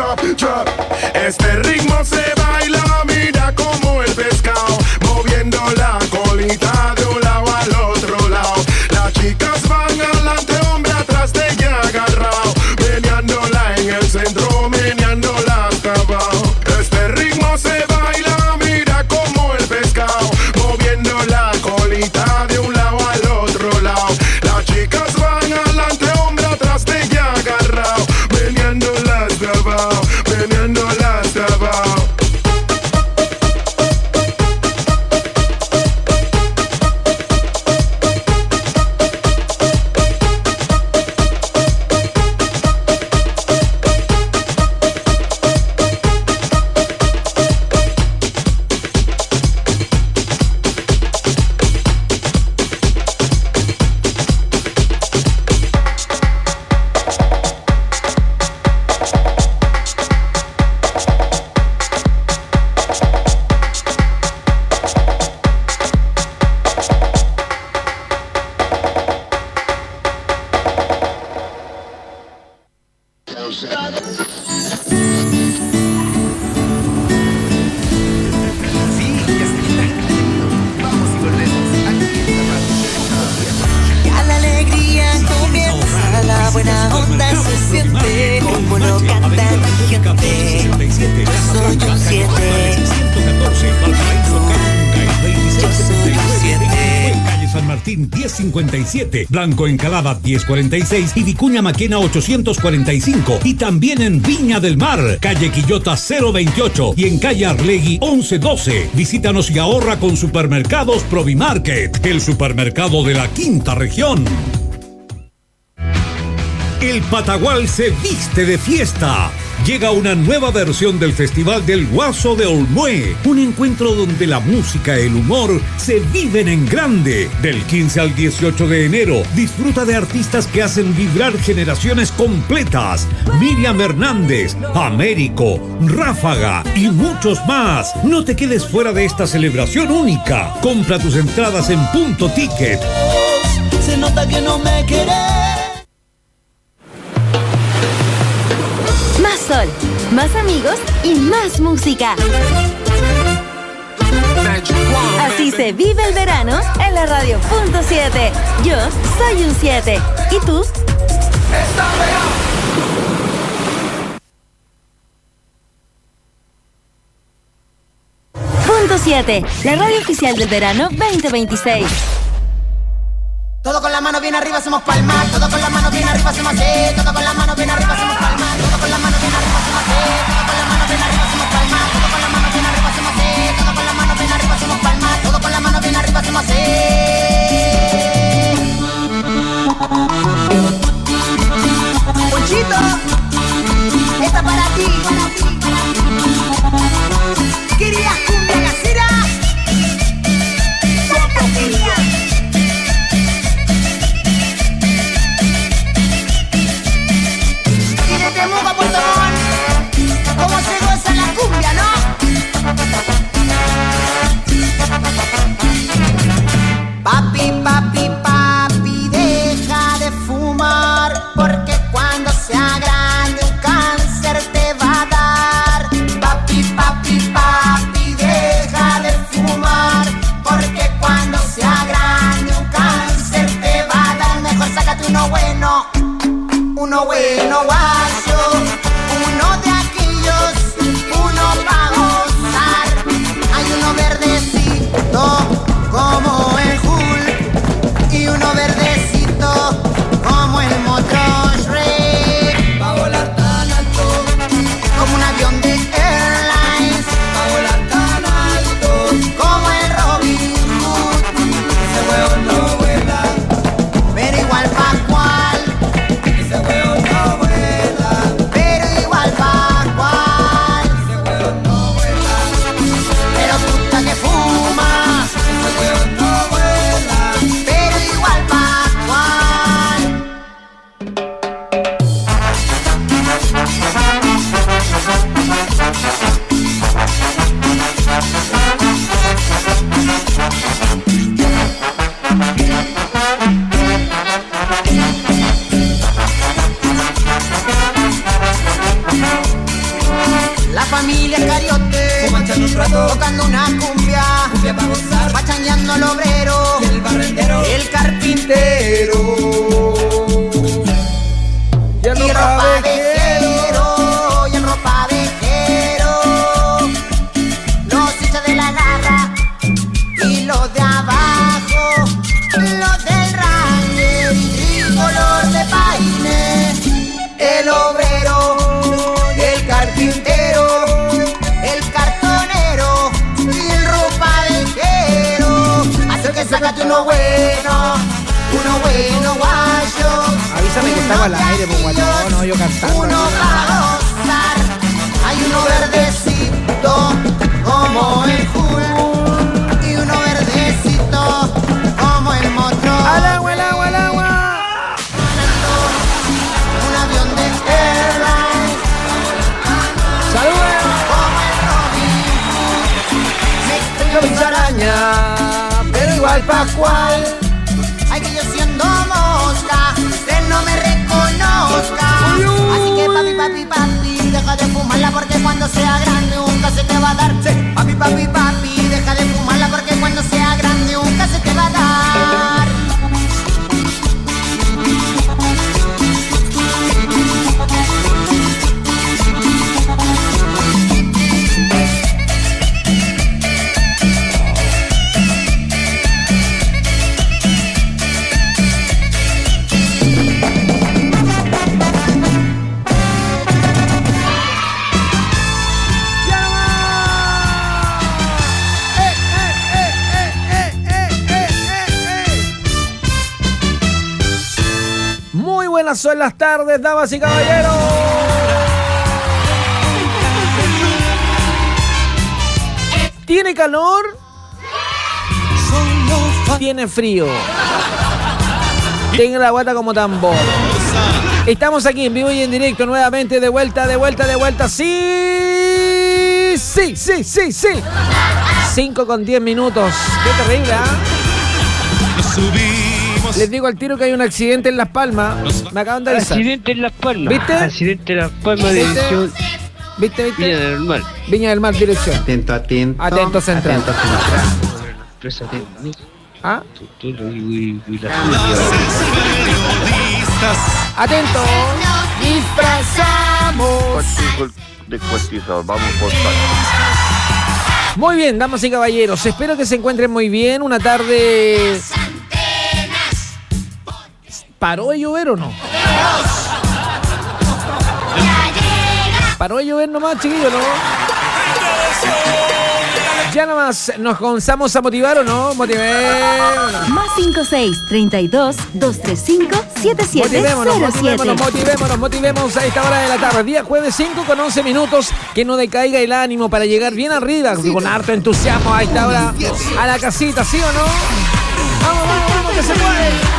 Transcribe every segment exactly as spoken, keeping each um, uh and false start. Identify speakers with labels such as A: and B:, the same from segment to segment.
A: drop, drop. Este ritmo se baila, mira como el pescado, moviendo la colita de un lado al otro lado. Las chicas van adelante, hombre atrás de ella agarrado, meneándola en el centro, meneándola hasta abajo. Este ritmo se baila, mira como el pescado, moviendo la colita de un lado al otro lado. Las chicas van adelante, hombre atrás de ella agarrado, meneándola hasta abajo, meneándola hasta abajo.
B: Ya la alegría comienza, la buena onda se siente, como lo canta mi gente. Soy un siete. Yo soy un siete.
C: Calle San Martín diez cincuenta y siete, Blanco Encalada diez cuarenta y seis y Vicuña Maquena ochocientos cuarenta y cinco. Y también en Viña del Mar, calle Quillota cero veintiocho y en calle Arlegui once doce. Visítanos y ahorra con Supermercados Provimarket, el supermercado de la quinta región. El Patagual se viste de fiesta. Llega una nueva versión del Festival del Guaso de Olmué, un encuentro donde la música y el humor se viven en grande. Del quince al dieciocho de enero, disfruta de artistas que hacen vibrar generaciones completas. Miriam Hernández, Américo, Ráfaga y muchos más. No te quedes fuera de esta celebración única. Compra tus entradas en Punto Ticket.
B: Se nota que no me querés.
D: Más sol, más amigos y más música. Así se vive el verano en la radio Punto siete. Yo soy un siete. ¿Y tú? Punto siete, la radio oficial del verano veinte veintiséis.
B: Todo con la mano bien arriba hacemos palmas, todo con la mano bien arriba hacemos así, todo con la mano bien arriba hacemos palmas, todo con la mano bien arriba hacemos así, todo con la mano bien arriba hacemos palmas, todo con la mano bien arriba hacemos así, todo con la mano bien arriba hacemos palmas, todo con la mano bien arriba hacemos así. Ponchito, esta para ti, querías cumbia casera, fantasía. ¿Cómo se goza la cumbia, no? Papi, papi, papi, deja de fumar, porque cuando sea grande un cáncer te va a dar. Papi, papi, papi, deja de fumar, porque cuando sea grande un cáncer te va a dar. Mejor sácate uno bueno, uno bueno, guacho. tocando una cumbia, cumbia para gozar, pachangueando el obrero, y el barrendero, el carpintero,
E: y el
B: y
E: ropa
B: ropa
E: vejero,
B: vejero, y el ropa vejero, los hinchas de la garra y los de abajo, los del ranger y color de paine, el obrero, el carpintero, el cartonero y el ropa vejero. Así que sácate uno bueno, uno bueno guayo.
E: Avísame que estaba al aire, pues guatón, no yo cantando.
B: Uno para gozar, hay uno verdecito como el Hulk y uno verdecito como el motor.
E: ¡Al agua, al agua, al agua!
B: Un avión de airlines
E: ¡Saluden!
B: como el Robin Hood.
E: Tengo mis arañas, pero igual pa' cual.
B: Ay, que yo siendo mosca, usted no me reconozca. Así que papi, papi, papi, deja de fumarla porque cuando sea grande nunca se te va a dar. Papi, papi, papi, deja de fumarla porque cuando sea grande nunca se te va a dar.
E: Buenas son las tardes, damas y caballeros. ¿Tiene calor? ¿Tiene frío? Tiene la guata como tambor. Estamos aquí en vivo y en directo nuevamente, de vuelta, de vuelta, de vuelta. Sí, sí, sí, sí, sí. cinco con diez minutos. Qué terrible, ¿ah? ¿eh? Les digo al tiro que hay un accidente en Las Palmas. Me acaban de avisar.
F: Accidente en Las Palmas.
E: ¿Viste?
F: Accidente en Las Palmas, dirección
E: ¿Viste, viste?
F: Viña del Mar.
E: Viña del Mar, dirección.
G: Atento, atento.
E: Atento central.
G: Atento central.
F: Empresa técnica.
E: ¿Ah?
F: Y, y, y la
E: Atento. Disfrazamos.
H: De cuestizador, vamos por tal.
E: Muy bien, damas y caballeros. Espero que se encuentren muy bien. Una tarde. ¿Paró de llover o no? ¿Paró de llover nomás, chiquillos, no? Ya nomás nos comenzamos a motivar o no. Motivemos.
D: Más cinco seis, treinta y dos, doscientos treinta y cinco, setenta y siete
E: Motivémonos,
D: cero siete.
E: motivémonos, motivémonos, motivémonos a esta hora de la tarde. Día jueves cinco con once minutos. Que no decaiga el ánimo para llegar bien arriba, con harto entusiasmo a esta hora a la casita, ¿sí o no? Vamos, vamos, vamos, que se puede.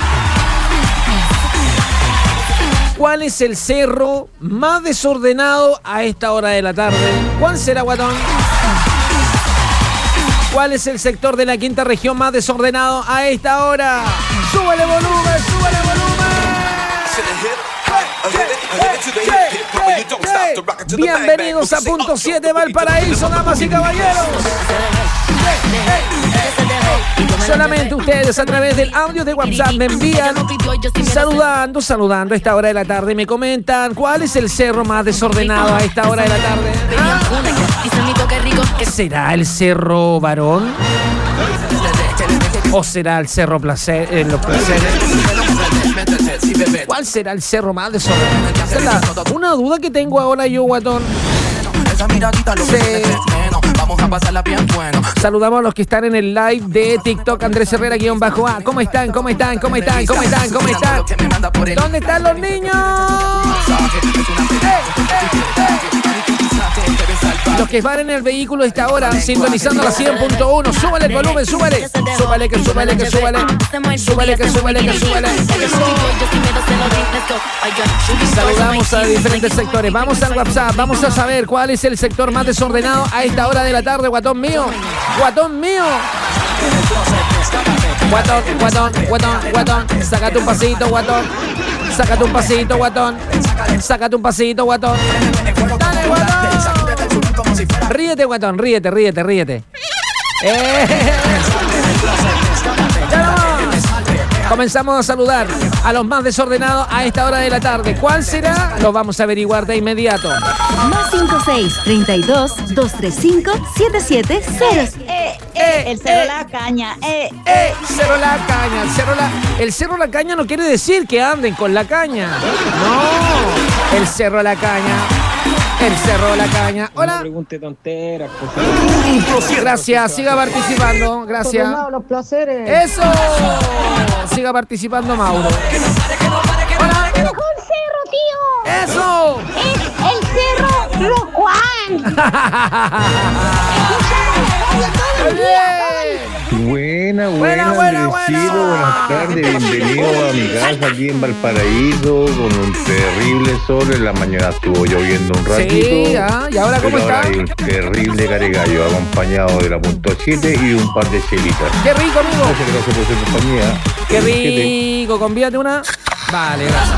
E: ¿Cuál es el cerro más desordenado a esta hora de la tarde? ¿Cuál será, guatón? ¿Cuál es el sector de la quinta región más desordenado a esta hora? ¡Súbale volumen, súbale volumen! Bienvenidos a Punto siete Valparaíso, damas y caballeros. Solamente ustedes a través del audio de WhatsApp me envían saludando, saludando a esta hora de la tarde y me comentan cuál es el cerro más desordenado a esta hora de la tarde. ¿Ah? ¿Será el Cerro Varón? ¿O será el Cerro Placer, eh, Los Placeres? ¿Cuál será el cerro más desordenado? Esa es la, una duda que tengo ahora yo, guatón. Sí. Saludamos a los que están en el live de TikTok, Andrés Herrera guión bajo A. ¿Cómo están? ¿Cómo están? ¿Cómo están? ¿Cómo están? ¿Cómo están? ¿Dónde están los niños? ¡Eh, eh, eh! Los que van en el vehículo a esta hora, sintonizando la cien punto uno, súbale el volumen, súbale. Súbale, que súbale, que súbale. Súbale, que súbale, que súbale. Saludamos a diferentes sectores. Vamos al WhatsApp, vamos a saber cuál es el sector más desordenado a esta hora de la tarde, guatón mío. Guatón mío. Guatón, guatón, guatón, guatón. Sácate un pasito, guatón. Sácate un pasito, guatón. Sácate un pasito, guatón. Dale, guatón. Ríete, guatón, ríete, ríete, ríete. Eh. Ya no. Comenzamos a saludar a los más desordenados a esta hora de la tarde. ¿Cuál será? Lo vamos a averiguar de inmediato.
D: Más cinco seis, treinta y dos, doscientos treinta y cinco, setenta y siete cero.
G: Eh, eh, el Cerro La Caña. Eh,
E: Eh, Cerro La Caña, el Cerro La... El Cerro La Caña no quiere decir que anden con la caña. No, el Cerro La Caña. El Cerro La Caña. Hola.
F: No pregunte tonteras, por
E: Gracias, siga participando. Gracias.
I: Los placeres.
E: ¡Eso! Siga participando, Mauro.
I: Hola. El mejor cerro, tío.
E: ¡Eso!
I: Es el Cerro Lo Juan.
E: Muy bien.
J: Buena,
E: Buena,
J: buena,
E: buena,
J: Andresito,
E: buena.
J: buenas tardes, bienvenido a mi casa aquí en Valparaíso con un terrible sol. En la mañana estuvo lloviendo un ratito.
E: Sí, ah, ¿y ahora cómo
J: pero
E: está?
J: ahora hay un terrible caregallo acompañado de la punto siete y un par de chelitas.
E: ¡Qué rico, amigo!
J: Muchas gracias por su compañía.
E: ¡Qué
J: siete.
E: rico! Convídate una. Vale, gracias.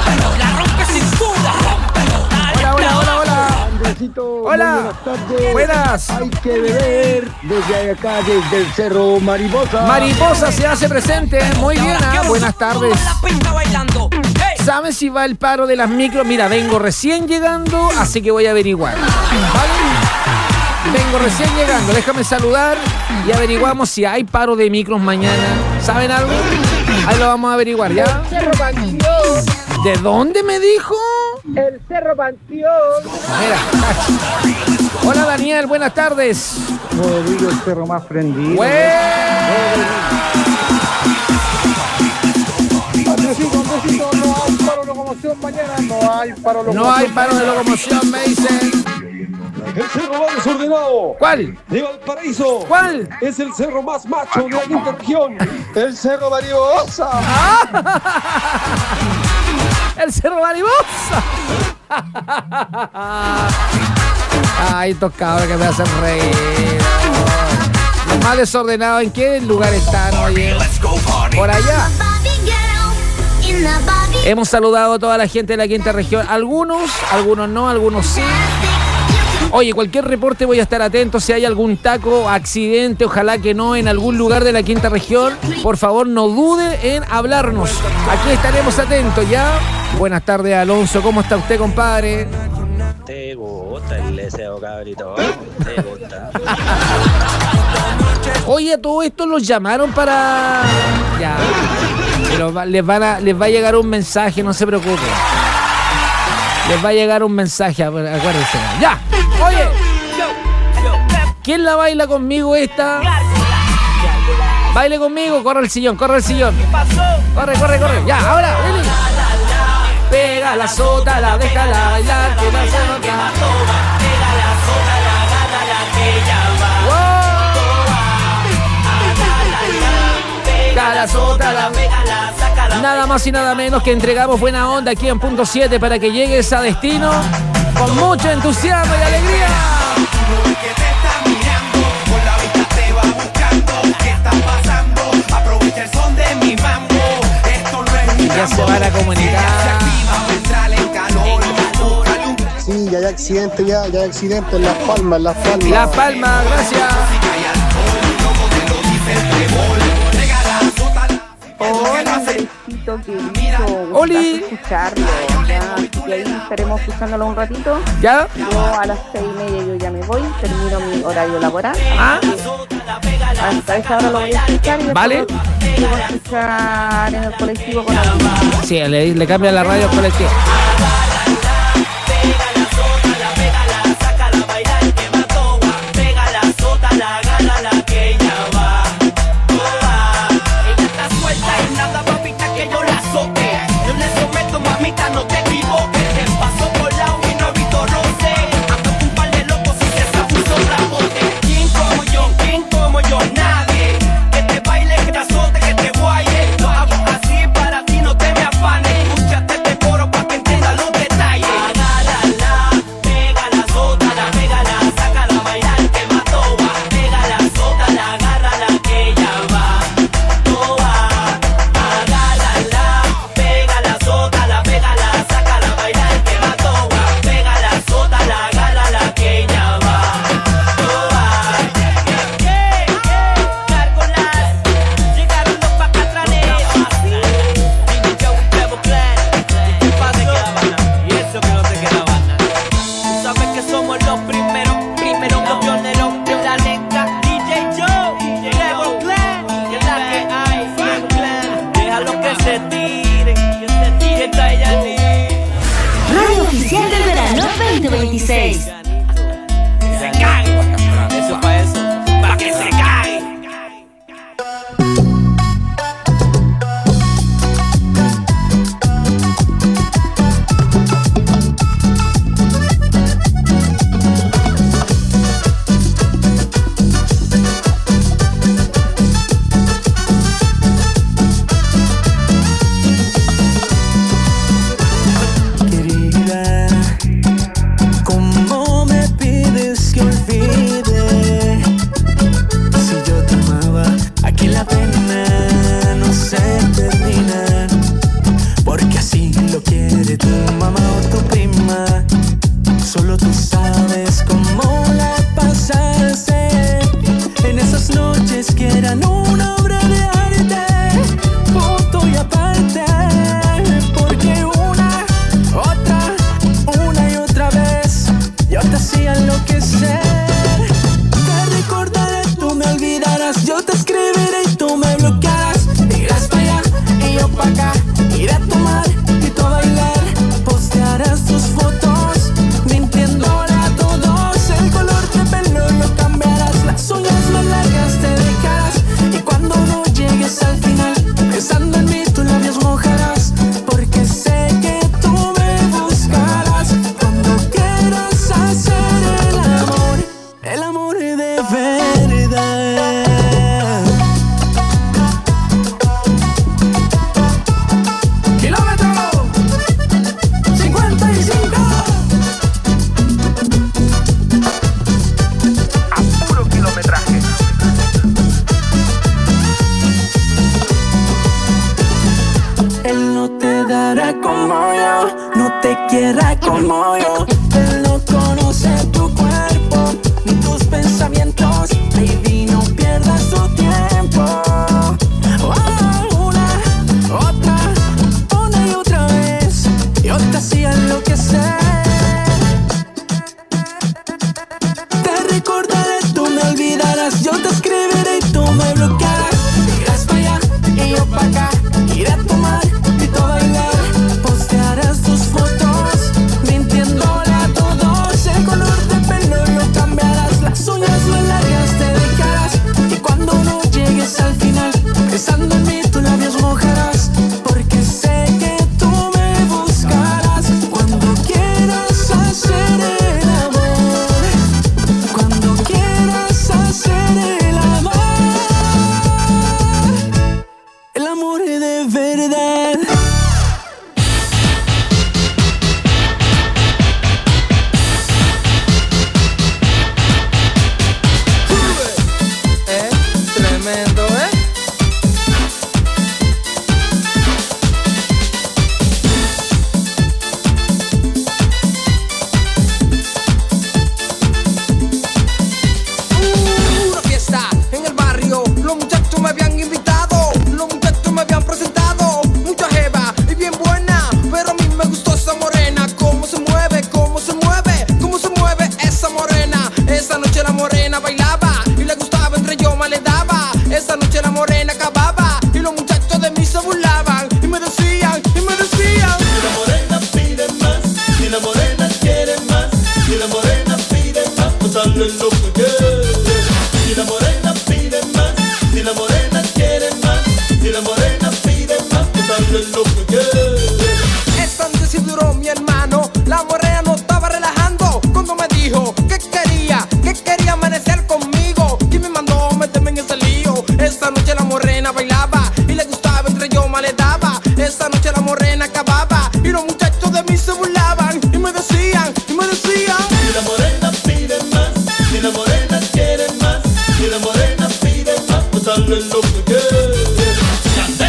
E: Hola, hola, hola, hola.
K: Andresito,
E: Hola.
K: muy buenas tardes.
E: Buenas.
K: Hay que beber desde acá, desde el Cerro Mariposa.
E: Mariposa se hace presente. Muy bien, ah, buenas tardes. ¿Sabes si va el paro de las micros? Mira, vengo recién llegando, así que voy a averiguar. ¿Vale? Vengo recién llegando, déjame saludar y averiguamos si hay paro de micros mañana. ¿Saben algo? Ahí lo vamos a averiguar, ¿ya?
I: Cerro Panteón.
E: ¿De dónde me dijo?
I: El Cerro Panteón.
E: Mira. Hola, Daniel, buenas tardes.
K: Rodrigo, el cerro más prendido.
E: Buen-
K: Andresito, Andresito, no hay paro de locomoción mañana. No hay paro de locomoción.
E: No hay paro de locomoción, me dicen.
L: El cerro más desordenado
E: ¿Cuál?
L: de Valparaíso.
E: ¿Cuál?
L: Es el cerro más macho de la quinta región.
K: El Cerro Mariposa.
E: ¡El Cerro Mariposa! Ay, estos cabros que me hacen reír. Los más desordenados, ¿en qué lugar están, oye? Por allá. Hemos saludado a toda la gente de la quinta región. Algunos, algunos no, algunos sí. Oye, cualquier reporte voy a estar atento. Si hay algún taco, accidente, ojalá que no, en algún lugar de la quinta región, por favor no dude en hablarnos. Aquí estaremos atentos, ¿ya? Buenas tardes, Alonso. ¿Cómo está usted, compadre?
F: Te gusta el deseo, cabrito. Te gusta.
E: Oye, a todo esto los llamaron para... Ya. Pero va- les, van a, les va a llegar un mensaje, no se preocupen. Les va a llegar un mensaje, acu- acuérdense. ¡Ya! Oye, ¿quién la baila conmigo esta? Baile conmigo, corre el sillón, corre el sillón. Corre, corre, corre. Ya, ahora, ven. Pega la sota, la déjala bailar, que no se nota. Pega la sota, la nada más y nada menos que entregamos buena onda aquí en Punto siete para que llegues a destino con mucho entusiasmo y alegría. Ya se van a comunicar.
K: Sí, ya hay accidente, ya, ya hay accidente en Las Palmas, en Las Palmas.
E: Las Palmas, gracias.
M: Hola, Andresito, querido.
E: Oli.
M: Gustazo escucharlo. Ya, y ahí estaremos escuchándolo un ratito.
E: ¿Ya?
M: Yo a las seis y media yo ya me voy, termino mi horario laboral.
E: ¿Ah?
M: Hasta esa hora lo voy a escuchar y
E: Vale.
M: después lo voy a escuchar en el colectivo con la...
E: Sí, le, le cambia la radio al colectivo.
D: veinte veintiséis.
N: Se cague. Eso es pa' eso. Pa' que se cague.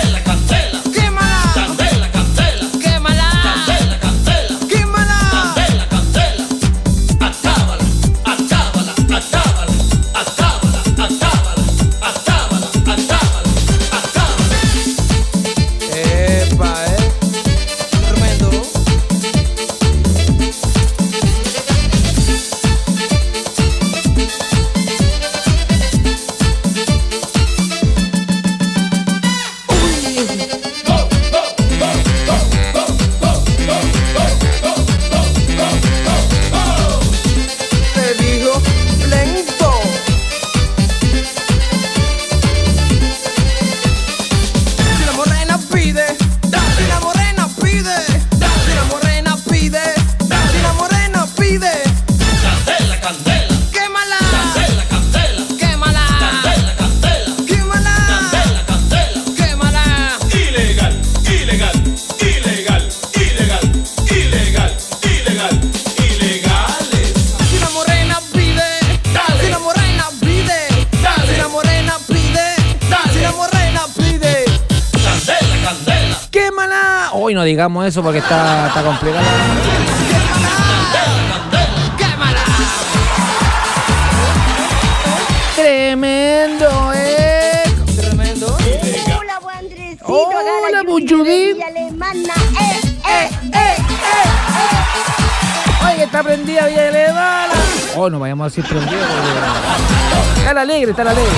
N: Candela, candela, quémala, candela, candela, quémala, candela,
E: Hoy no digamos eso porque está, está complicado. Tremendo, eh. Tremendo.
I: Hola, buen Andresito.
E: Hola, Judith.
I: Alemana. Eh, eh, eh, eh,
E: eh. Oye, está prendida Villa Alemana. Oh, no vayamos a decir prendida. Porque... Está alegre, está alegre.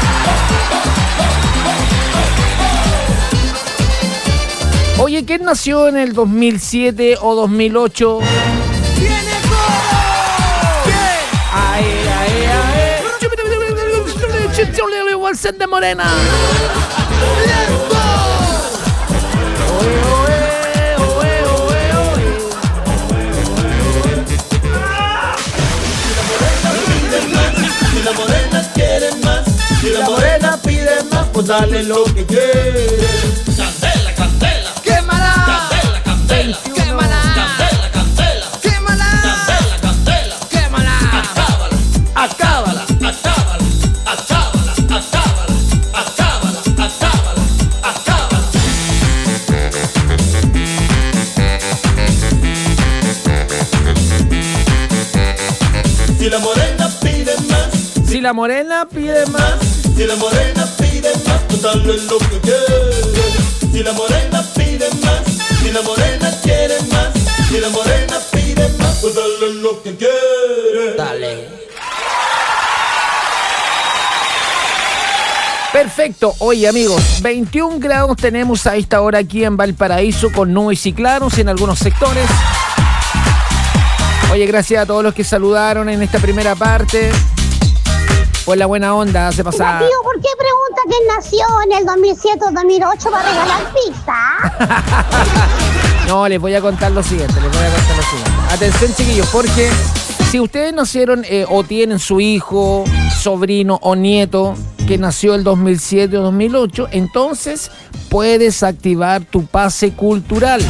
E: Oye, ¿quién nació en el dos mil siete o dos mil ocho?
I: ¡Viene todo!
E: ¿Quién? Ay, ay, ay. Walsen de Morena.
O: Si la morena quiere más, si la morena pide más, pues dale lo que quiere. Candela, candela.
I: ¡Quémala!
O: Candela, candela.
I: ¡Quémala!
O: Candela, candela.
I: ¡Quémala!
O: Candela, candela.
I: ¡Quémala!
O: Acábala, acábala, acábala, acábala, acábala, acábala, acábala, acábala. Si la morena pide más,
E: si la morena pide más,
O: si la morena pide más, pues dale lo que quiere. Si la morena pide más, si la morena quiere más, si la morena pide más, pues dale lo que quiere.
N: Dale.
E: Perfecto. Oye, amigos, veintiún grados tenemos a esta hora aquí en Valparaíso con nubes y claros en algunos sectores. Oye, gracias a todos los que saludaron en esta primera parte. Pues la buena onda se pasa.
I: Tío, ¿por qué pregunta quién nació en el dos mil siete o dos mil ocho para regalar pizza?
E: No, les voy a contar lo siguiente, les voy a contar lo siguiente. Atención, chiquillos, porque si ustedes nacieron eh, o tienen su hijo, sobrino o nieto que nació el dos mil siete o dos mil ocho, entonces puedes activar tu pase cultural.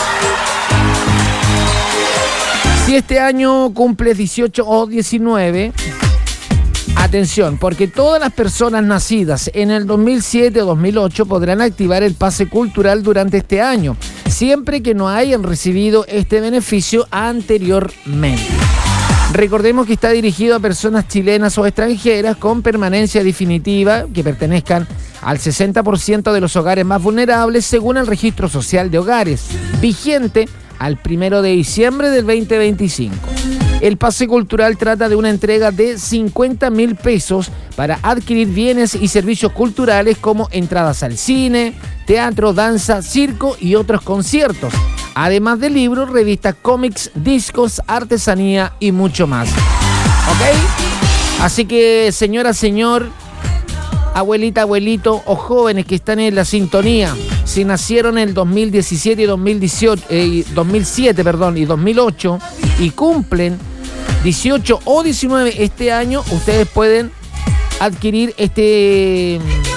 E: Si este año cumples dieciocho o diecinueve, atención, porque todas las personas nacidas en el dos mil siete o dos mil ocho podrán activar el pase cultural durante este año, siempre que no hayan recibido este beneficio anteriormente. Recordemos que está dirigido a personas chilenas o extranjeras con permanencia definitiva que pertenezcan al sesenta por ciento de los hogares más vulnerables según el Registro Social de Hogares, vigente al primero de diciembre del veinte veinticinco. El pase cultural trata de una entrega de cincuenta mil pesos para adquirir bienes y servicios culturales como entradas al cine, teatro, danza, circo y otros conciertos, además de libros, revistas, cómics, discos, artesanía y mucho más. ¿Ok? Así que, señora, señor, abuelita, abuelito o jóvenes que están en la sintonía, si nacieron en el dos mil diecisiete y dos mil dieciocho, eh, dos mil siete perdón, y dos mil ocho y cumplen dieciocho o diecinueve este año, ustedes pueden adquirir este,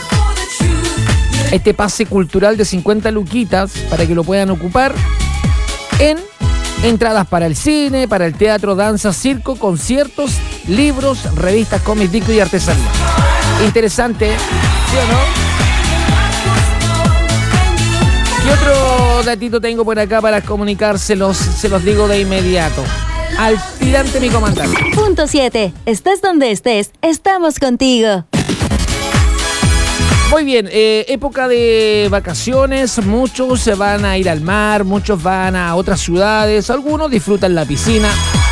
E: este pase cultural de cincuenta luquitas para que lo puedan ocupar en entradas para el cine, para el teatro, danza, circo, conciertos, libros, revistas, cómics, discos y artesanía. Interesante, ¿sí o no? ¿Qué otro datito tengo por acá para comunicárselos? Se los digo de inmediato. Al tirante, mi comandante.
D: Punto siete. Estés donde estés, estamos contigo.
E: Muy bien, eh, época de vacaciones, muchos se van a ir al mar, muchos van a otras ciudades, algunos disfrutan la piscina,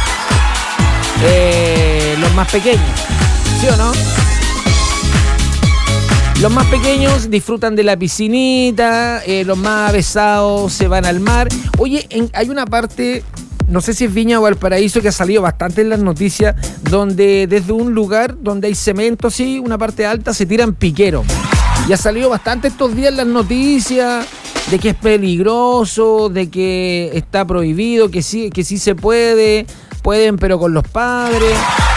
E: eh, los más pequeños, ¿sí o no? Los más pequeños disfrutan de la piscinita, eh, los más avesados se van al mar. Oye, en, hay una parte, no sé si es Viña o Valparaíso, que ha salido bastante en las noticias, donde desde un lugar donde hay cemento, así, una parte alta, se tiran piqueros. Y ha salido bastante estos días en las noticias de que es peligroso, de que está prohibido, que sí, que sí se puede, pueden pero con los padres.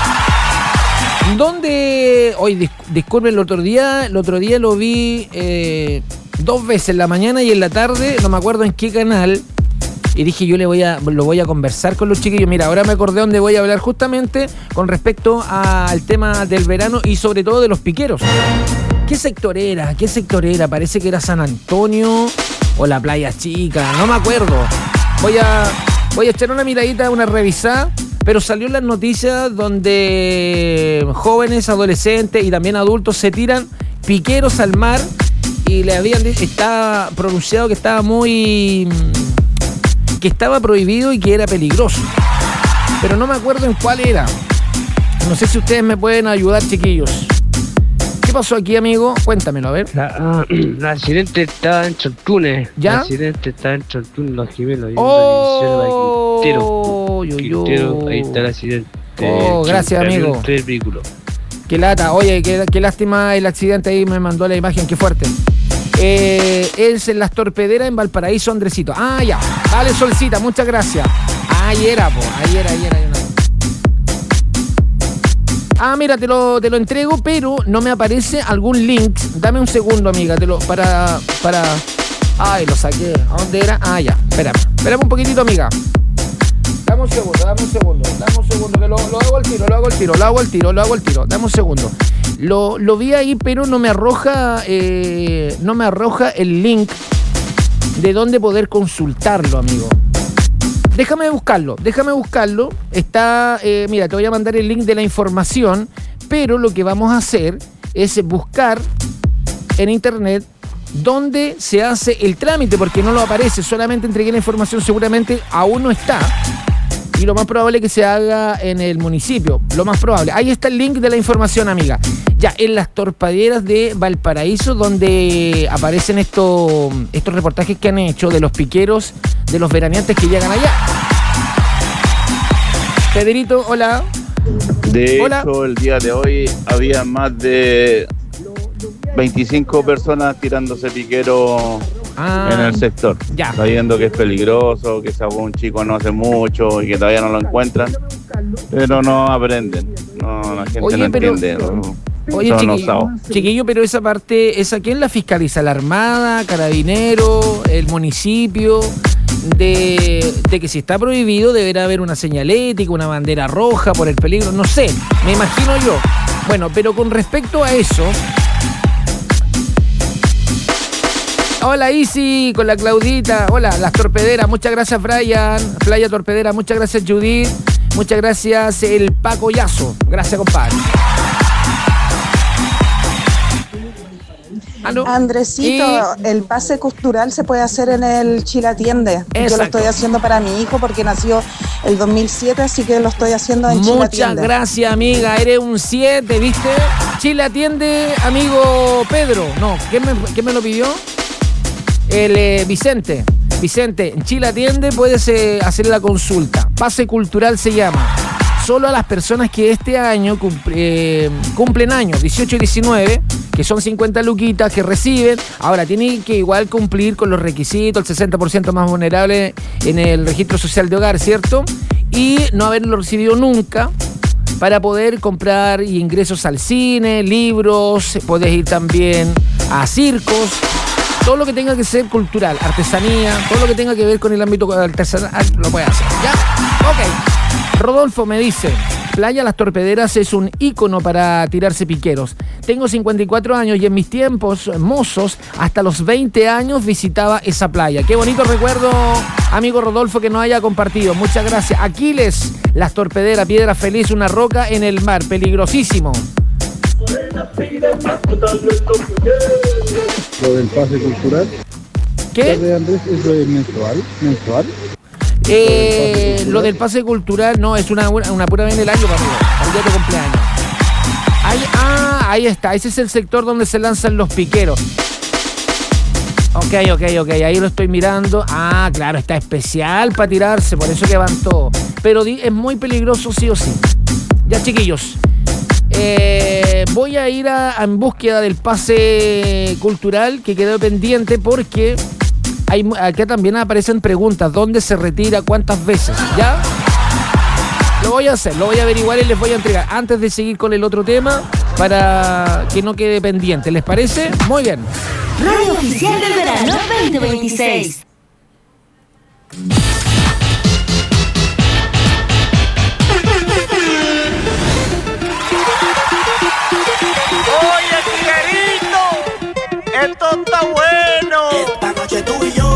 E: Donde, hoy dis, disculpen, el otro día, el otro día lo vi eh, dos veces, en la mañana y en la tarde, no me acuerdo en qué canal, y dije yo le voy a, lo voy a conversar con los chiquillos. Mira, ahora me acordé donde voy a hablar justamente con respecto al tema del verano y sobre todo de los piqueros. ¿Qué sector era? ¿Qué sector era? Parece que era San Antonio o la Playa Chica, no me acuerdo. Voy a, voy a echar una miradita, una revisada, pero salió en las noticias donde jóvenes, adolescentes y también adultos se tiran piqueros al mar y le habían estaba pronunciado que estaba muy que estaba prohibido y que era peligroso, pero no me acuerdo en cuál era. No sé si ustedes me pueden ayudar, chiquillos. ¿Qué pasó aquí, amigo? Cuéntamelo, a ver.
P: La, uh, el accidente está en Chontunes.
E: ¿Ya?
P: El accidente está en Chontunes, Los Gemelos.
E: Oh,
P: Quintero. Quintero, ahí está el accidente.
E: Oh, gracias, amigo.
P: Tres vehículos.
E: Qué lata. Oye, qué, qué lástima el accidente ahí, me mandó la imagen, qué fuerte. Eh, es en Las Torpederas en Valparaíso, Andresito. Ah, ya. Dale, Solcita, muchas gracias. Ahí era, po. Ahí era, ahí era. Ahí era. Ah, mira, te lo, te lo entrego, pero no me aparece algún link. Dame un segundo, amiga, te lo, para, para... Ay, lo saqué. ¿A dónde era? Ah, ya, espérame. Espérame un poquitito, amiga. Dame un segundo, dame un segundo. Dame un segundo, que lo, lo hago al tiro, lo hago al tiro, lo hago al tiro, lo hago al tiro. Dame un segundo. Lo, lo vi ahí, pero no me arroja, eh, no me arroja el link de dónde poder consultarlo, amigo. Déjame buscarlo, déjame buscarlo. Está, eh, mira, te voy a mandar el link de la información, pero lo que vamos a hacer es buscar en internet dónde se hace el trámite, porque no lo aparece, solamente entregué la información, seguramente aún no está. Y lo más probable es que se haga en el municipio, lo más probable. Ahí está el link de la información, amiga. Ya, en Las Torpederas de Valparaíso, donde aparecen estos, estos reportajes que han hecho de los piqueros, de los veraneantes que llegan allá. Pedrito, hola.
J: De
E: hola.
J: hecho, el día de hoy había más de veinticinco personas tirándose piquero ah, en el sector,
E: ya.
J: Sabiendo que es peligroso, que se un chico no hace mucho y que todavía no lo encuentran, pero no aprenden, no, la gente Oye, no pero, entiende. No,
E: Oye, chiquillo, chiquillo, pero esa parte, ¿esa quién la fiscaliza? ¿La Armada, Carabinero, el municipio? De, de que si está prohibido deberá haber una señalética, una bandera roja por el peligro, no sé, me imagino yo. Bueno, pero con respecto a eso... Hola Isi, con la Claudita. Hola, Las Torpederas. Muchas gracias, Brian. Playa Torpedera. Muchas gracias, Judith. Muchas gracias, el Paco Yazo. Gracias, compadre. ¿Aló?
Q: Andresito, y... el pase cultural se puede hacer en el Chile Atiende. Exacto. Yo lo estoy haciendo para mi hijo porque nació el dos mil siete, así que lo estoy haciendo en Chile Atiende.
E: Muchas gracias, amiga. Eres un siete, ¿viste? Chile Atiende, amigo Pedro. No, ¿quién me, quién me lo pidió? El eh, Vicente. Vicente, en Chile Atiende puedes eh, hacer la consulta. Pase cultural se llama. Solo a las personas que este año cumple, eh, cumplen años, dieciocho y diecinueve, que son cincuenta luquitas que reciben. Ahora, tienen que igual cumplir con los requisitos, el sesenta por ciento más vulnerable en el registro social de hogar, ¿cierto? Y no haberlo recibido nunca para poder comprar ingresos al cine, libros, podés ir también a circos. Todo lo que tenga que ser cultural, artesanía, todo lo que tenga que ver con el ámbito artesanal, lo puede hacer, ¿ya? Ok. Rodolfo me dice, Playa Las Torpederas es un ícono para tirarse piqueros. Tengo cincuenta y cuatro años y en mis tiempos mozos, hasta los veinte años, visitaba esa playa. Qué bonito recuerdo, amigo Rodolfo, que nos haya compartido. Muchas gracias. Aquiles, Las Torpederas, Piedra Feliz, una roca en el mar, peligrosísimo.
K: Lo del pase cultural.
E: ¿Qué?
K: Andrés, ¿eso es mensual? ¿Mensual?
E: Eh, lo del pase cultural no, es una, una pura vez en el año, amigo, al día de tu cumpleaños. Ahí, ah, ahí está, ese es el sector donde se lanzan los piqueros. Ok, ok, ok, ahí lo estoy mirando. Ah, claro, está especial para tirarse, por eso que van todos. Pero es muy peligroso sí o sí. Ya, chiquillos, eh, voy a ir a, a en búsqueda del pase cultural que quedó pendiente porque... Hay, acá también aparecen preguntas, ¿dónde se retira? ¿Cuántas veces? ¿Ya? Lo voy a hacer, lo voy a averiguar y les voy a entregar antes de seguir con el otro tema para que no quede pendiente. ¿Les parece? Muy bien.
D: Radio Oficial del Verano veinte veintiséis.
R: Oye, Tiguerito, esto está bueno.
O: Esta noche tú y yo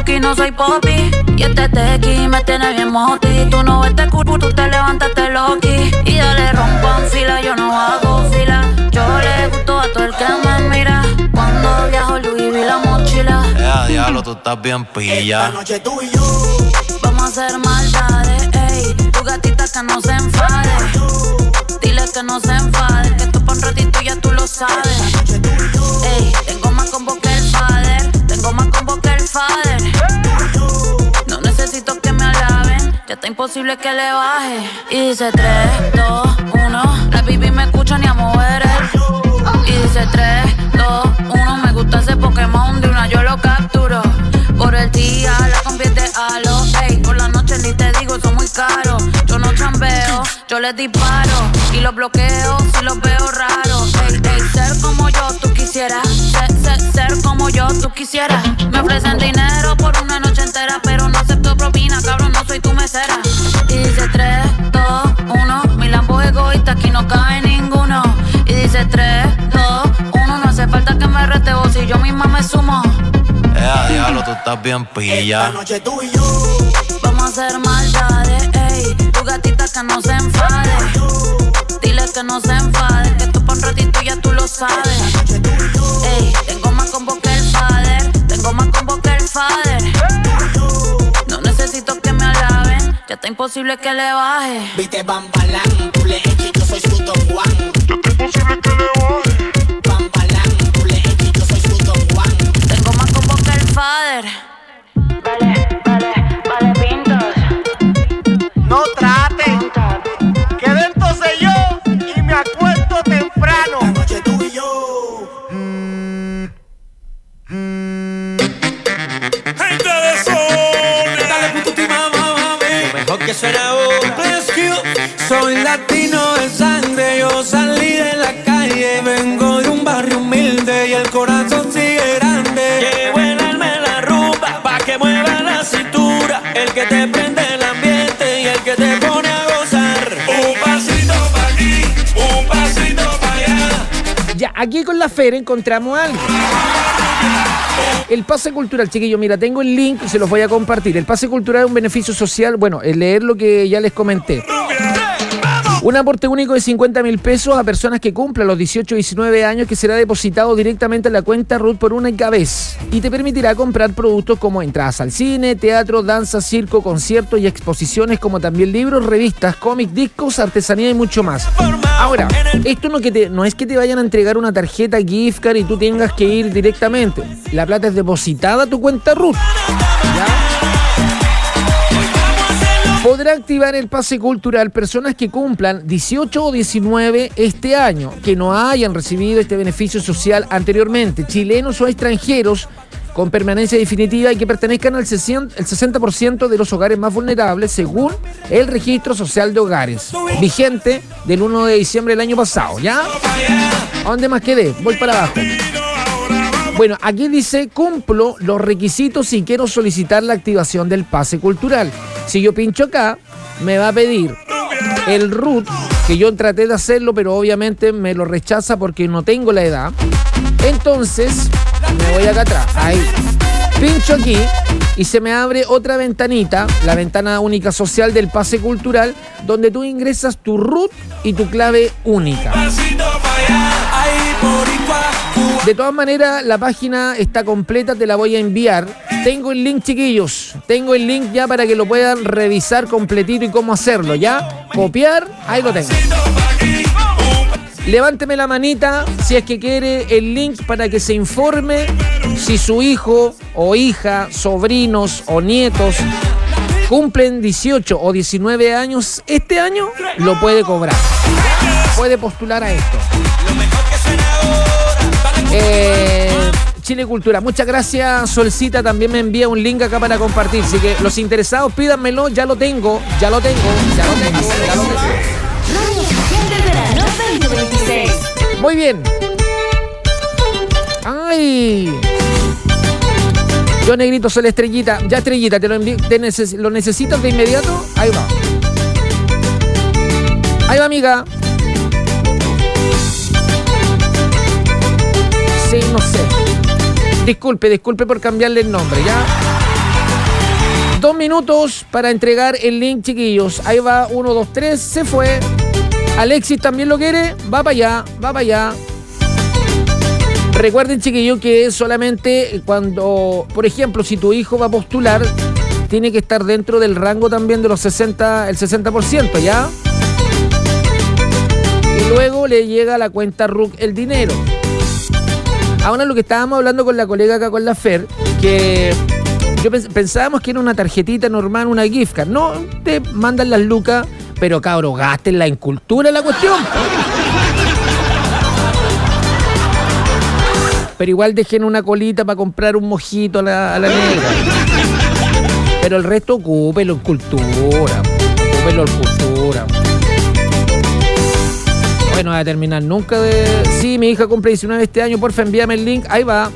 R: chuki, no soy popi. Y este tequi me tiene bien moti. Tú no ves este culo, tú te levantas, te loqui. Y dale rompan fila, yo no hago fila. Yo le gusto a todo el que me mira. Cuando viajo Louis vi la mochila.
S: Eh, diablo, tú estás bien pilla.
R: Esta noche tú y yo vamos a hacer maldades, ey. Tu gatita que no se enfade. Dile que no se enfade, que esto pa' un ratito ya tú lo sabes. Ey, tengo más combo que el fader. Tengo más combo que el fader. No necesito que me alaben, ya está imposible que le baje. Y dice tres, dos, uno. La baby me escucha ni a mover el. Y dice tres, dos, uno. Me gusta ese Pokémon, de una yo lo capturo. Por el día la convierte a lo. Ey, por la noche ni te digo, son muy caros. Yo no chambeo, yo les disparo. Y los bloqueo si los veo raros. Ey, ey, ser como yo tú quisieras. Ser, ser, ser como yo tú quisieras. Me ofrecen dinero por una noche entera, pero no acepto propina, cabrón, no soy tu mesera. Y dice tres, dos, uno. Mi Lambo es egoísta, aquí no cabe ninguno. Y dice tres, dos, uno. No hace falta que me rete vos, si yo misma me sumo.
S: Eh, diablo, tú estás bien pilla.
R: Esta noche tú y yo vamos a hacer maldades, ey. Tu gatita que no se enfade. Dile que no se enfade, que esto pa' un ratito ya tú lo sabes. Ey, tengo más combo que el fader. Tengo más combo que el fader. No necesito que me alaben, ya está imposible que le baje.
B: Viste Bambalán, tú le eches, yo soy su Don Juan.
A: Ya está imposible que le baje.
B: Bambalán, tú le eches, yo soy su Don Juan.
R: Tengo más combo que el fader. Vale, vale, vale, pintos.
B: No traten, que dentro soy yo y me acuesto temprano. Esta noche tú y yo.
O: Gente de zona. Dale pututi mamá, mami. Lo mejor que suena ahora.
T: Soy latino de sangre, yo salí de la calle. Vengo de un barrio humilde y el corazón sigue grande.
O: Llevo el alma en la rumba pa' que mueva la cintura. El que te prende el ambiente y el que te pone a gozar. Un pasito pa' aquí, un pasito pa' allá.
E: Ya, aquí con la Fer encontramos algo. El pase cultural, chiquillos, mira, tengo el link y se los voy a compartir. El pase cultural es un beneficio social, bueno, el leer lo que ya les comenté. Un aporte único de cincuenta mil pesos a personas que cumplan los dieciocho y diecinueve años, que será depositado directamente en la cuenta R U T por única vez y te permitirá comprar productos como entradas al cine, teatro, danza, circo, conciertos y exposiciones, como también libros, revistas, cómics, discos, artesanía y mucho más. Ahora, esto no, que te, no es que te vayan a entregar una tarjeta gift card y tú tengas que ir directamente. La plata es depositada a tu cuenta R U T. ¿Ya? Podrá activar el pase cultural personas que cumplan dieciocho o diecinueve este año, que no hayan recibido este beneficio social anteriormente, chilenos o extranjeros con permanencia definitiva y que pertenezcan al sesenta por ciento de los hogares más vulnerables según el Registro Social de Hogares, vigente del primero de diciembre del año pasado. ¿Ya? ¿A dónde más quedé? Voy para abajo. Bueno, aquí dice, cumplo los requisitos y quiero solicitar la activación del pase cultural. Si yo pincho acá, me va a pedir el R U T, que yo traté de hacerlo, pero obviamente me lo rechaza porque no tengo la edad. Entonces, me voy acá atrás, ahí. Pincho aquí y se me abre otra ventanita, la ventana única social del pase cultural, donde tú ingresas tu R U T y tu clave única. De todas maneras, la página está completa, te la voy a enviar. Tengo el link, chiquillos. Tengo el link ya para que lo puedan revisar completito y cómo hacerlo, ¿ya? Copiar, ahí lo tengo. Levánteme la manita si es que quiere el link para que se informe si su hijo o hija, sobrinos o nietos cumplen dieciocho o diecinueve años este año, lo puede cobrar. Puede postular a esto. Eh, Chile Cultura, muchas gracias. Solcita también me envía un link acá para compartir, así que los interesados pídanmelo, ya lo tengo, ya lo tengo, ya lo tengo, ya lo tengo.
D: Radio Oficial del Verano veinte veintiséis.
E: Muy bien. Ay. Yo, negrito, soy la estrellita. Ya, estrellita, te lo envío. Te neces- ¿Lo necesitas de inmediato? Ahí va. Ahí va, amiga. Sí, no sé. Disculpe, disculpe por cambiarle el nombre, ¿ya? Dos minutos para entregar el link, chiquillos. Ahí va, uno, dos, tres, se fue. Alexis también lo quiere, va para allá, va para allá. Recuerden, chiquillos, que solamente cuando, por ejemplo, si tu hijo va a postular, tiene que estar dentro del rango también de los sesenta, el sesenta por ciento, ¿ya? Y luego le llega a la cuenta R U C el dinero. Ahora lo que estábamos hablando con la colega acá, con la Fer, que yo pens- pensábamos que era una tarjetita normal, una gift card. No, te mandan las lucas, pero cabros, gástenla en cultura la cuestión. Pero igual dejen una colita para comprar un mojito a la, a la negra. Pero el resto ocúpelo en cultura. Ocúpelo en cultura. Bueno, no voy a terminar nunca de... Sí, mi hija cumple diecinueve este año, porfa, envíame el link. Ahí va.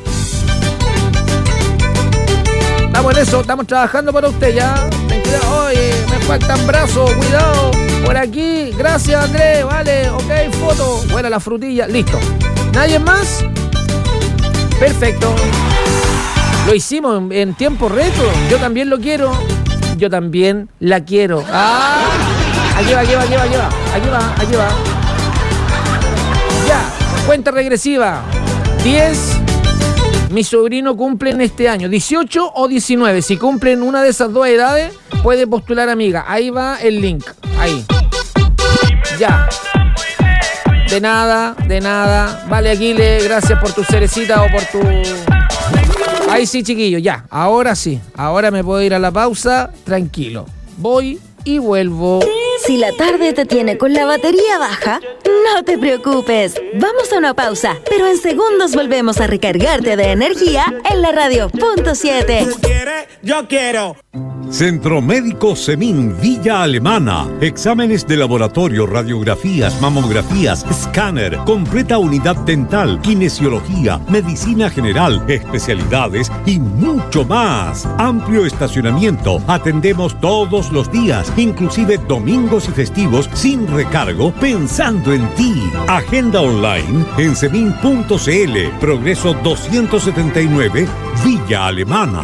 E: Estamos en eso, estamos trabajando para usted ya. Ten cuidado. Oye, me faltan brazos, cuidado. Por aquí, gracias Andrés, vale, ok, foto. Buena la frutilla, listo. ¿Nadie más? Perfecto. Lo hicimos en, en tiempo récord. Yo también lo quiero. Yo también la quiero. Ah, aquí va, aquí va, aquí va, aquí va. Aquí va, aquí va. Ya, cuenta regresiva. diez. Mi sobrino cumple en este año. dieciocho o diecinueve. Si cumplen una de esas dos edades, puede postular amiga. Ahí va el link. Ahí. Ya. De nada, de nada. Vale, Aguile, gracias por tu cerecita o por tu... Ahí sí, chiquillo, ya. Ahora sí. Ahora me puedo ir a la pausa. Tranquilo. Voy y vuelvo.
D: Si la tarde te tiene con la batería baja, no te preocupes. Vamos a una pausa, pero en segundos volvemos a recargarte de energía en la radio punto siete.
C: ¿Tú quieres? Yo quiero. Centro Médico Semín Villa Alemana. Exámenes de laboratorio, radiografías, mamografías, escáner, completa unidad dental, kinesiología, medicina general, especialidades y mucho más. Amplio estacionamiento. Atendemos todos los días, inclusive domingos y festivos sin recargo, pensando en ti. Agenda online en semin punto cl. Progreso doscientos setenta y nueve, Villa Alemana.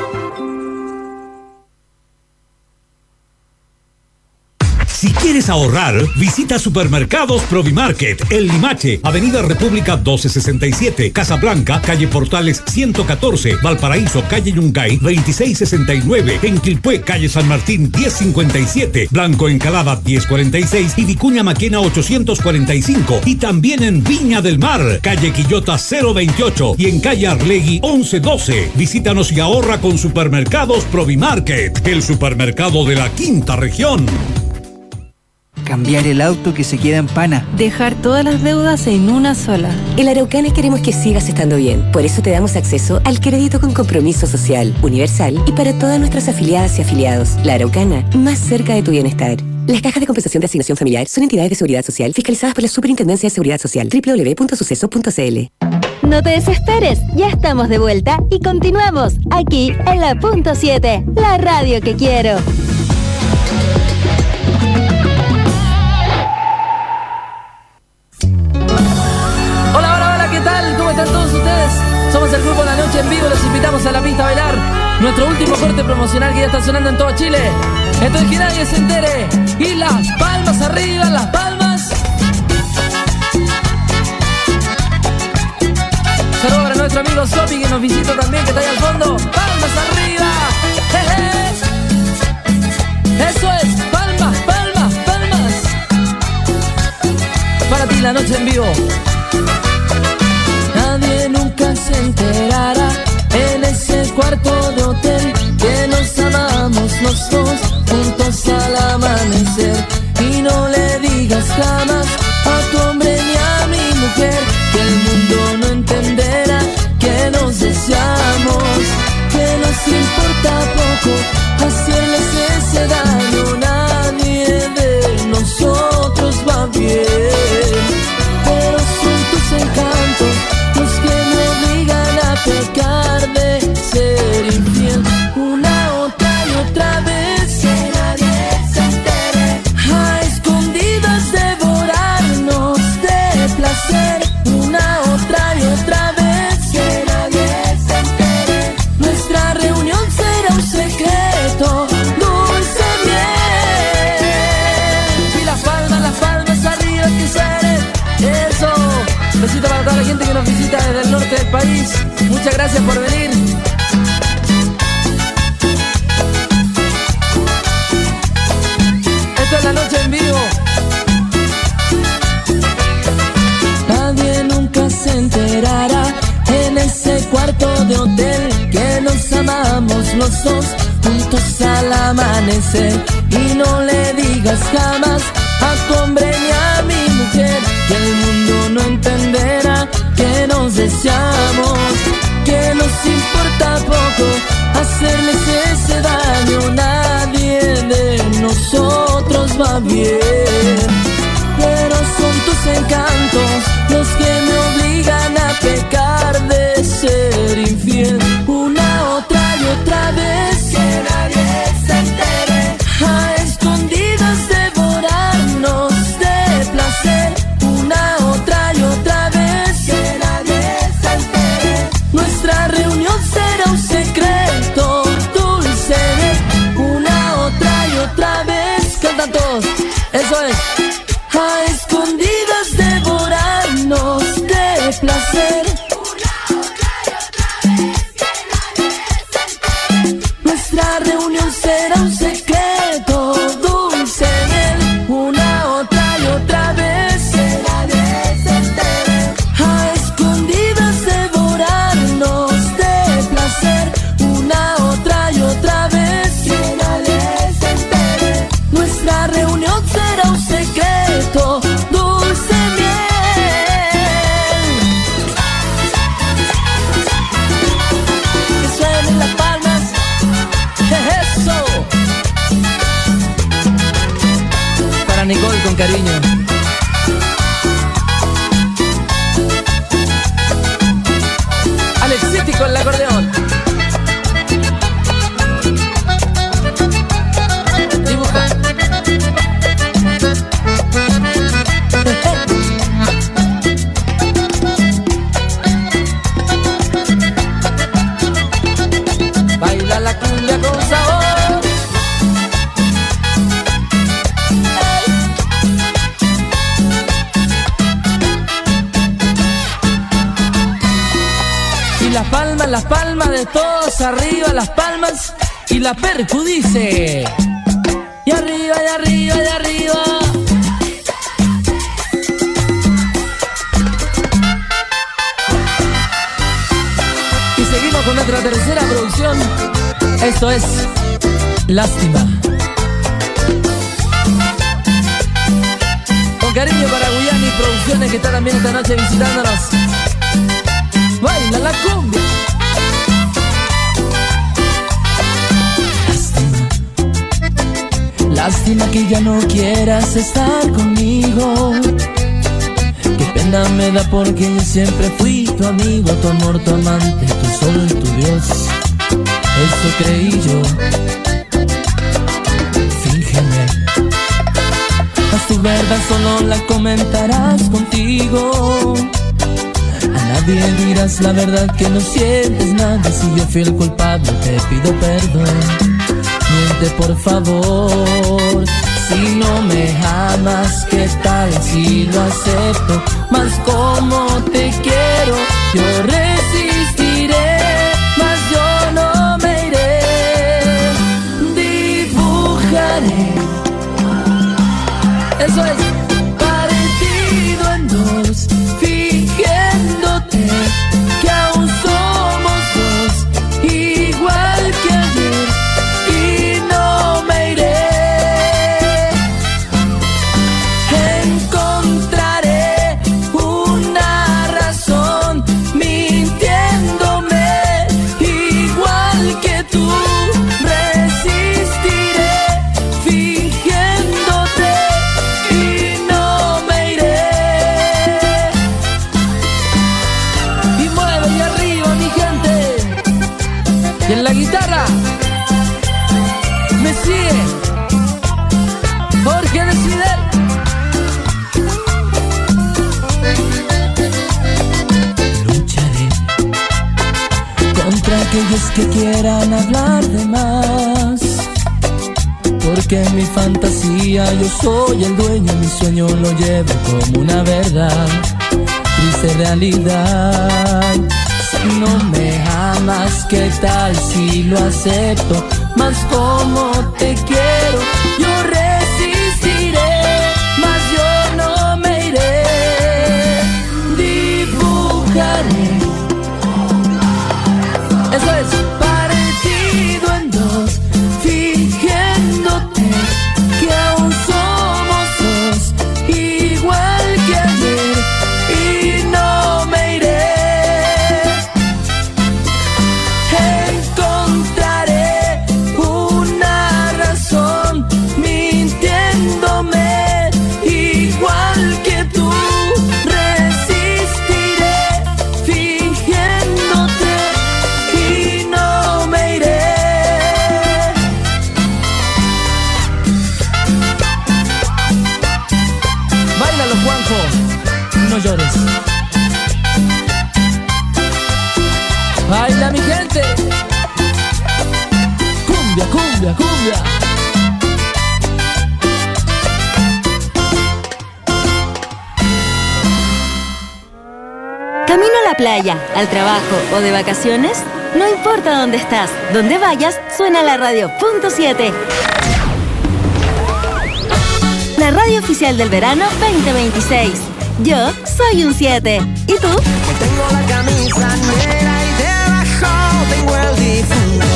C: Si quieres ahorrar, visita Supermercados Provimarket, El Limache, Avenida República doce sesenta y siete, Casablanca, calle Portales ciento catorce, Valparaíso, calle Yungay veintiséis sesenta y nueve, en Quilpué, calle San Martín diez cincuenta y siete, Blanco Encalada diez cuarenta y seis y Vicuña Maquena ochocientos cuarenta y cinco, y también en Viña del Mar, calle Quillota cero veintiocho y en calle Arlegui once doce. Visítanos y ahorra con Supermercados Provimarket, el supermercado de la quinta región.
U: Cambiar el auto que se queda en pana.
V: Dejar todas las deudas en una sola.
W: En Araucana queremos que sigas estando bien. Por eso te damos acceso al crédito con compromiso social, universal y para todas nuestras afiliadas y afiliados. La Araucana, más cerca de tu bienestar. Las cajas de compensación de asignación familiar son entidades de seguridad social fiscalizadas por la Superintendencia de Seguridad Social. doble u doble u doble u punto suceso punto c l.
D: No te desesperes, ya estamos de vuelta y continuamos aquí en la punto siete, la radio que quiero.
E: ¿Qué tal? ¿Cómo están todos ustedes? Somos el grupo La Noche en Vivo, los invitamos a la pista a bailar nuestro último corte promocional que ya está sonando en todo Chile. Entonces que nadie se entere. Y las palmas arriba, las palmas. Saludos para nuestro amigo Sopi que nos visita también, que está ahí al fondo. Palmas arriba. ¡Jeje! Eso es, palmas, palmas, palmas. Para ti La Noche en Vivo. Nadie nunca se enterará en ese cuarto de hotel que nos amamos los dos juntos al amanecer. Y no le digas jamás a tu hombre ni a mi mujer que el mundo no entenderá que nos deseamos, que nos importa poco hacerles ese daño. Nadie de nosotros va bien, pero son tus encantos los que me obligan a pecar de ser infiel. Una, otra y otra vez, que nadie se entere. A escondidas devorarnos de placer. Una, otra y otra vez, que nadie se entere. Nuestra reunión será un secreto. Doris, muchas gracias por venir. Esto es La Noche en Vivo.
T: Nadie nunca se enterará en ese cuarto de hotel que nos amamos los dos juntos al amanecer. Y no le digas jamás a tu hombre ni a mi mujer que el mundo no entenderá que nos deseamos, que nos importa poco hacerles ese daño. Nadie de nosotros va bien, pero son tus encantos los que me obligan a pecar de ser infiel. Una, otra y otra vez, que nadie se entere, a escondidas devorarnos de placer. Una, otra y otra vez, que nadie se entere, nuestra reunión será un secreto dulce. Una, otra y otra vez, cantan todos, eso es. A escondidas devorarnos de placer. Nuestra reunión será un secreto dulce. Una, otra y otra vez, que nadie se entere. A escondidas devorarnos de placer. Una, otra y otra vez, que nadie se entere. Nuestra reunión será un secreto dulce miel. Que suenen las palmas. Eso. Para Nicole con cariño. Alex City con el acordeón. Dibuja. Baila la cumbia con sabor. Y las palmas, las palmas de todos arriba, las palmas. Y la percu dice: y arriba, y arriba, y arriba. Y seguimos con nuestra tercera producción. Esto es Lástima. Con cariño para Guyani Producciones, que está también esta noche visitándonos. Baila la cumbia. Lástima, lástima que ya no quieras estar conmigo. Qué pena me da porque yo siempre fui tu amigo, tu amor, tu amante, tu sol, tu Dios. Eso creí yo. Fíngeme. Haz tu verdad, solo la comentarás contigo. A nadie dirás la verdad que no sientes nada. Si yo fui el culpable te pido perdón. Miente por favor. Si no me amas, ¿qué tal si lo acepto? Mas como te quiero, yo resistiré. Mas yo no me iré. Dibujaré. Eso es. Partido en dos, fingiéndote que aún somos dos, igual que ayer, y no me iré. Encontraré una razón mintiéndome, igual que tú. Resistiré fingiéndote y no me iré. Y mueve y arriba mi gente. Y en la guitarra me sigue Jorge decide. Lucharé contra aquellos que quieran hablar de más, porque en mi fantasía yo soy el dueño, mi sueño lo llevo como una verdad, triste realidad. Si no me amas, ¿qué tal si lo acepto? Más como te quiero, yo resistiré, más yo no me iré. Dibujaré, eso es, partido en dos, fingiéndote que aún somos dos, igual que ayer, y no me iré. Encontraré una razón mintiéndome, igual que tú. Resistiré fingiéndote y no me iré. Báilalo, Juanjo, no llores. Baila, mi gente. Cumbia, cumbia, cumbia.
D: ¿Camino a la playa, al trabajo o de vacaciones? No importa dónde estás, donde vayas, suena la radio punto siete. La radio oficial del verano veinte veintiséis. Yo soy un siete. ¿Y tú?
B: Tengo la camisa negra y debajo tengo el difunto.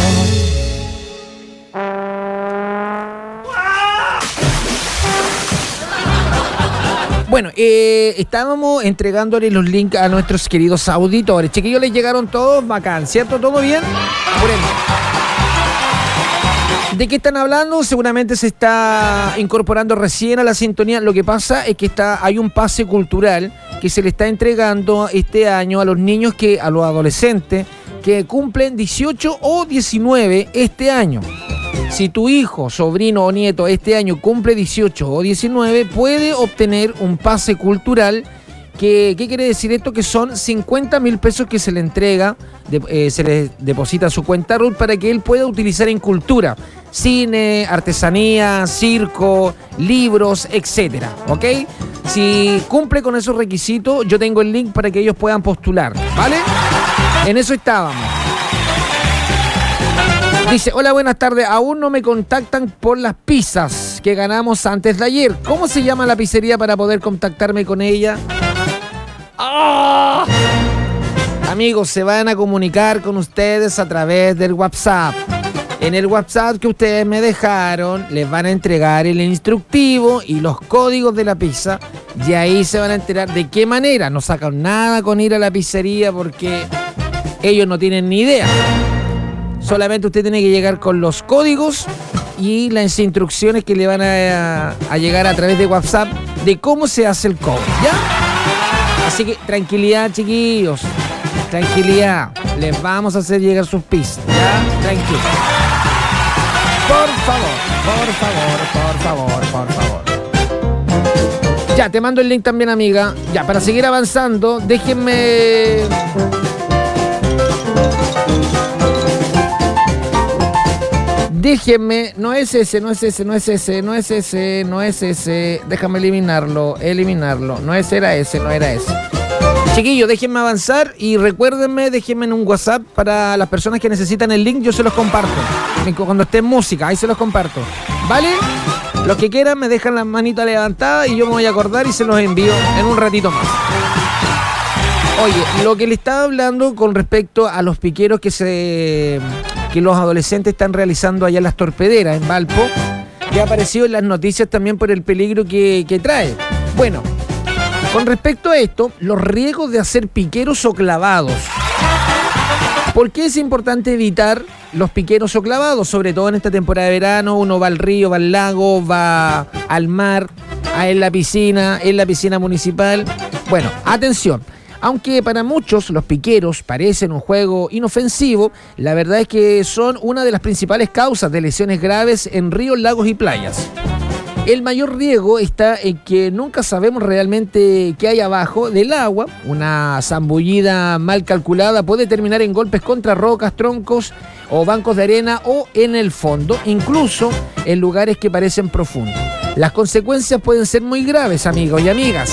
E: Bueno, eh, estábamos entregándole los links a nuestros queridos auditores. Chiquillos, les llegaron todos bacán, ¿cierto? ¿Todo bien? Bueno. ¿De qué están hablando? Seguramente se está incorporando recién a la sintonía. Lo que pasa es que está, hay un pase cultural que se le está entregando este año a los niños, que a los adolescentes que cumplen dieciocho o diecinueve este año. Si tu hijo, sobrino o nieto este año cumple dieciocho o diecinueve, puede obtener un pase cultural. Que, ¿Qué quiere decir esto? Que son cincuenta mil pesos que se le entrega, de, eh, se le deposita a su cuenta R U T para que él pueda utilizar en cultura, cine, artesanía, circo, libros, etcétera. ¿Ok? Si cumple con esos requisitos, yo tengo el link para que ellos puedan postular, ¿vale? En eso estábamos. Dice, hola, buenas tardes. Aún no me contactan por las pizzas que ganamos antes de ayer. ¿Cómo se llama la pizzería para poder contactarme con ella? ¡Oh! Amigos, se van a comunicar con ustedes a través del WhatsApp. En el WhatsApp que ustedes me dejaron, les van a entregar el instructivo y los códigos de la pizza. Y ahí se van a enterar de qué manera. No sacan nada con ir a la pizzería porque ellos no tienen ni idea. Solamente usted tiene que llegar con los códigos y las instrucciones que le van a, a llegar a través de WhatsApp de cómo se hace el cobro, ¿ya? Así que tranquilidad, chiquillos. Tranquilidad. Les vamos a hacer llegar sus pizzas, ¿ya? Tranquilo. Por favor, por favor, por favor, por favor. Ya, te mando el link también, amiga. Ya, para seguir avanzando, déjenme... Déjenme, no es ese, no es ese, no es ese, no es ese, no es ese. Déjame eliminarlo, eliminarlo. No es, era ese, no era ese. Chiquillos, déjenme avanzar y recuérdenme, déjenme en un WhatsApp para las personas que necesitan el link, yo se los comparto. Cuando esté en música, ahí se los comparto. ¿Vale? Los que quieran me dejan la manita levantada y yo me voy a acordar y se los envío en un ratito más. Oye, lo que le estaba hablando con respecto a los piqueros que se... que los adolescentes están realizando allá en las torpederas, en Valpo, que ha aparecido en las noticias también por el peligro que, que trae. Bueno, con respecto a esto, los riesgos de hacer piqueros o clavados. ¿Por qué es importante evitar los piqueros o clavados? Sobre todo en esta temporada de verano, uno va al río, va al lago, va al mar, en la piscina, en la piscina municipal. Bueno, atención. Aunque para muchos los piqueros parecen un juego inofensivo, la verdad es que son una de las principales causas de lesiones graves en ríos, lagos y playas. El mayor riesgo está en que nunca sabemos realmente qué hay abajo del agua. Una zambullida mal calculada puede terminar en golpes contra rocas, troncos o bancos de arena o en el fondo, incluso en lugares que parecen profundos. Las consecuencias pueden ser muy graves, amigos y amigas.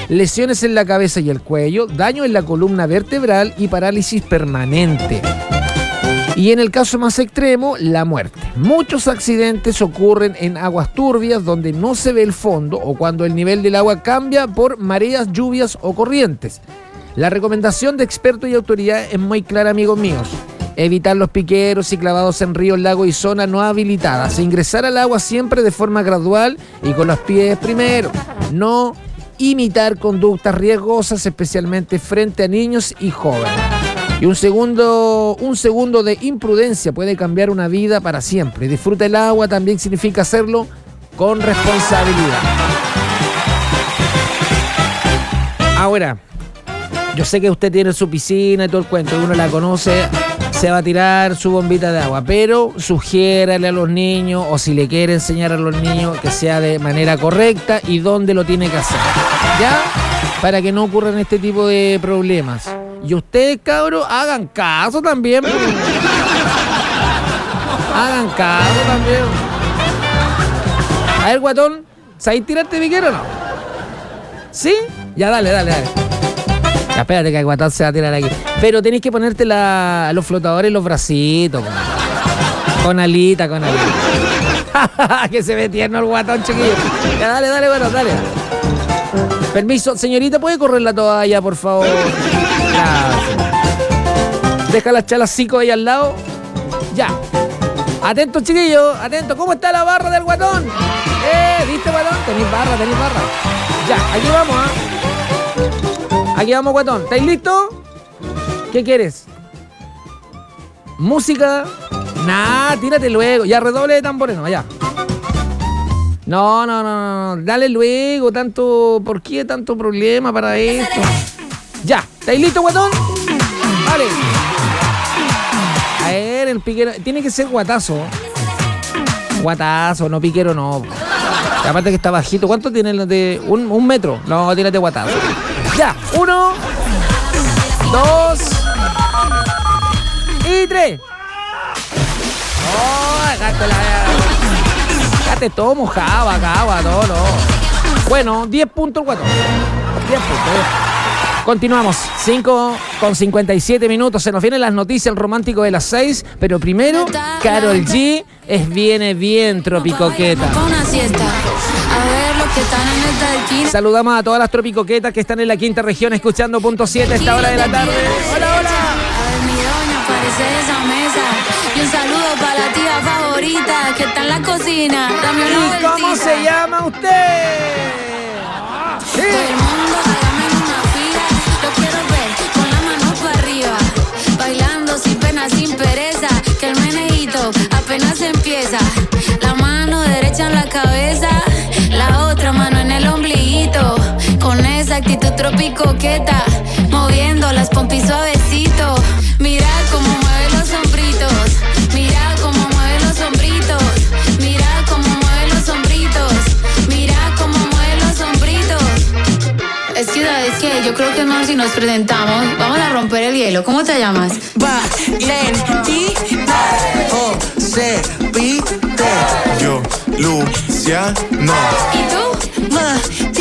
E: lesiones en la cabeza y el cuello, daño en la columna vertebral y parálisis permanente. Y en el caso más extremo, la muerte. Muchos accidentes ocurren en aguas turbias donde no se ve el fondo o cuando el nivel del agua cambia por mareas, lluvias o corrientes. La recomendación de expertos y autoridades es muy clara, amigos míos. Evitar los piqueros y clavados en ríos, lagos y zonas no habilitadas. Ingresar al agua siempre de forma gradual y con los pies primero. No imitar conductas riesgosas, especialmente frente a niños y jóvenes. Y un segundo, un segundo de imprudencia puede cambiar una vida para siempre. Disfruta el agua también significa hacerlo con responsabilidad. Ahora, yo sé que usted tiene su piscina y todo el cuento, uno la conoce, se va a tirar su bombita de agua, pero sugiérale a los niños, o si le quiere enseñar a los niños, que sea de manera correcta y dónde lo tiene que hacer, ¿ya? Para que no ocurran este tipo de problemas. Y ustedes, cabros, hagan caso también. Hagan caso también. A ver, guatón, ¿sabes tirarte piquero o no? ¿Sí? Ya, dale, dale, dale. Ya, espérate que el guatón se va a tirar aquí. Pero tenéis que ponerte la, los flotadores en los bracitos. Con, con alita, con alita. Que se ve tierno el guatón, chiquillo. Ya, dale, dale, bueno, dale. Permiso, señorita, ¿puede correr la toalla, por favor? Gracias. Deja las chalas cinco ahí al lado. Ya. Atento, chiquillos, atento. ¿Cómo está la barra del guatón? Eh, ¿viste, guatón? Tenéis barra, tenéis barra. Ya, aquí vamos, ¿ah? ¿eh? Aquí vamos, guatón. ¿Estáis listos? ¿Qué quieres? ¿Música? Nah, tírate luego. Ya, redoble de tambores, no, ya. No, no, no, no, dale luego, tanto, ¿por qué tanto problema para esto? Ya, ¿estáis listos, guatón? Vale. A ver, el piquero, tiene que ser guatazo. Guatazo, no piquero, no. Aparte que está bajito, ¿cuánto tiene el de un, un metro? No, tírate guatazo. Ya, uno, dos y tres. Oh, dejaste la... Te todo mojado acá, guatón, no. Bueno, diez puntos, guatón. diez puntos. Continuamos. cinco con cincuenta y siete minutos. Se nos vienen las noticias, el romántico de las seis. Pero primero, Karol G es viene bien tropicoqueta. Saludamos a todas las tropicoquetas que están en la quinta región escuchando punto siete a esta hora de la tarde. Hola, hola.
R: Y un saludo para la tía favorita que está en la cocina. Dame una
E: ¿Y
R: vueltita.
E: cómo se llama usted?
R: Sí. Todo el mundo hágame en una fila. Lo quiero ver con la mano para arriba. Bailando sin pena, sin pereza. Que el meneíto apenas empieza. La mano derecha en la cabeza. La otra mano en el ombliguito. Con esa actitud tropicoqueta. Moviendo las pompis suavecito. Mira cómo mueve los hombritos. Mira cómo mueve los hombritos. Mira cómo mueve los hombritos. Mira cómo mueve los hombritos. Es que, ¿sabes qué? Yo creo que es mejor si nos presentamos. Vamos a romper el hielo. ¿Cómo te llamas?
B: Valentino José Pite.
A: Yo, Luciano.
R: ¿Y tú? Matilde.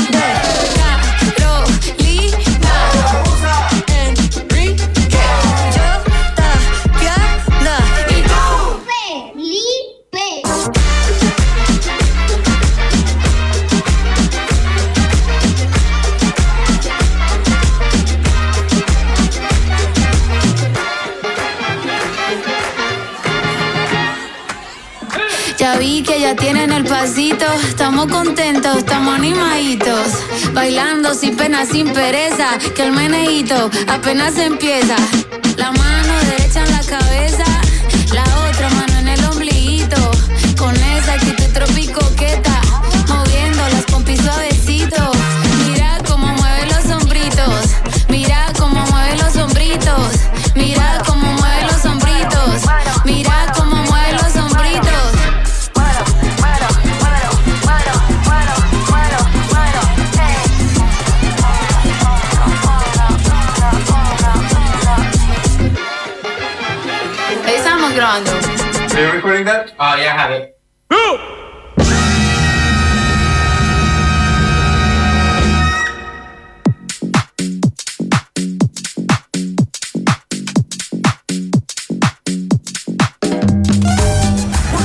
R: Ya vi que ya tienen el pasito, estamos contentos, estamos animaditos, bailando sin pena, sin pereza, que el meneíto apenas empieza. La mano derecha en la cabeza, la otra mano en el ombliguito, con esa actitud tropicoqueta, moviendo las pompis suavecito. Mira cómo mueve los hombritos, mira cómo mueve los hombritos, mira cómo mueve los hombritos, mira cómo mueve los hombritos. Grabando.
G: Are you recording that? Oh, yeah, I have it.